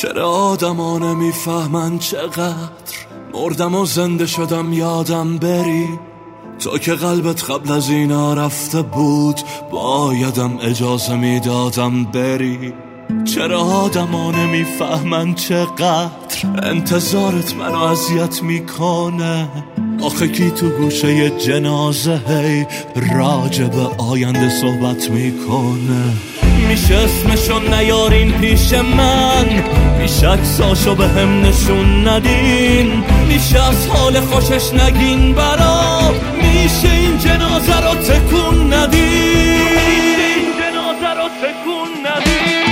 چرا آدما نمیفهمن چقدر مردم و زنده شدم یادم بری. تو که قلبت قبل از اینا رفته بود بایدم اجازه میدادم بری. چرا آدما نمیفهمن چقدر انتظارت منو اذیت میکنه. آخه کی تو گوشه جنازه هی راجع به آینده صحبت میکنه. میشه اسمشو نیارین پیش من، میشه عکساشو به هم نشون ندین، میشه از حال خوشش نگین برام، میشه این جنازه رو تکون ندین، این جنازه رو تکون ندین.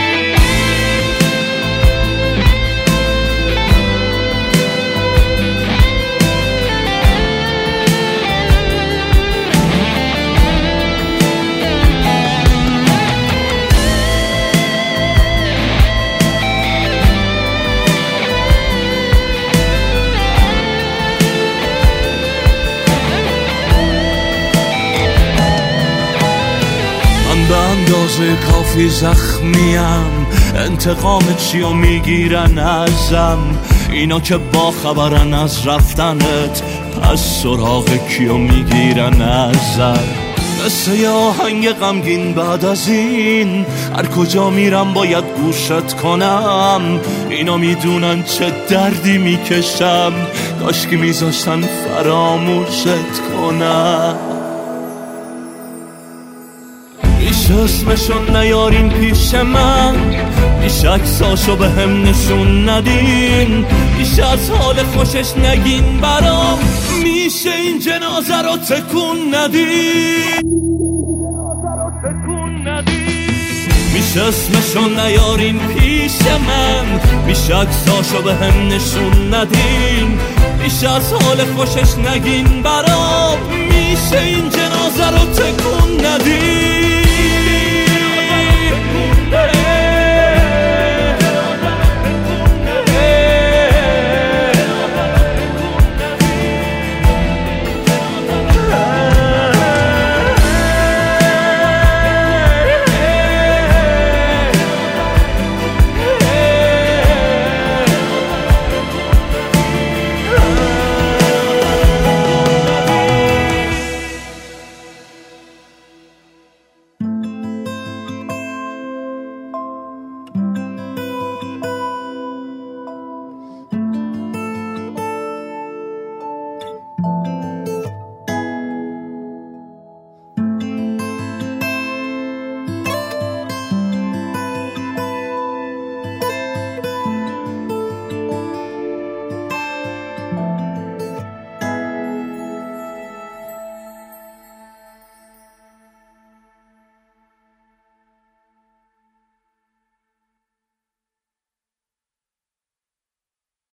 به اندازه کافی زخمیم، انتقام چی و میگیرن ازم اینا که با خبرن از رفتنت، پس سراغ کیو میگیرن ازم. مثل یه آهنگ غمگین بعد از این هر کجا میرم باید گوشت کنم. اینا میدونن چه دردی میکشم، کاش که میذاشتن فراموشت کنم. میشه اسمشو نیارین پیش من، میشه عکساشو به هم نشون ندین، میشه از حال خوشش نگین برام، میشه این جنازه رو تکون ندین، میشه اسمشو نیارین پیش من، میشه عکساشو به هم نشون ندین، میشه از حال خوشش نگین برام، میشه این جنازه رو تکون ندین.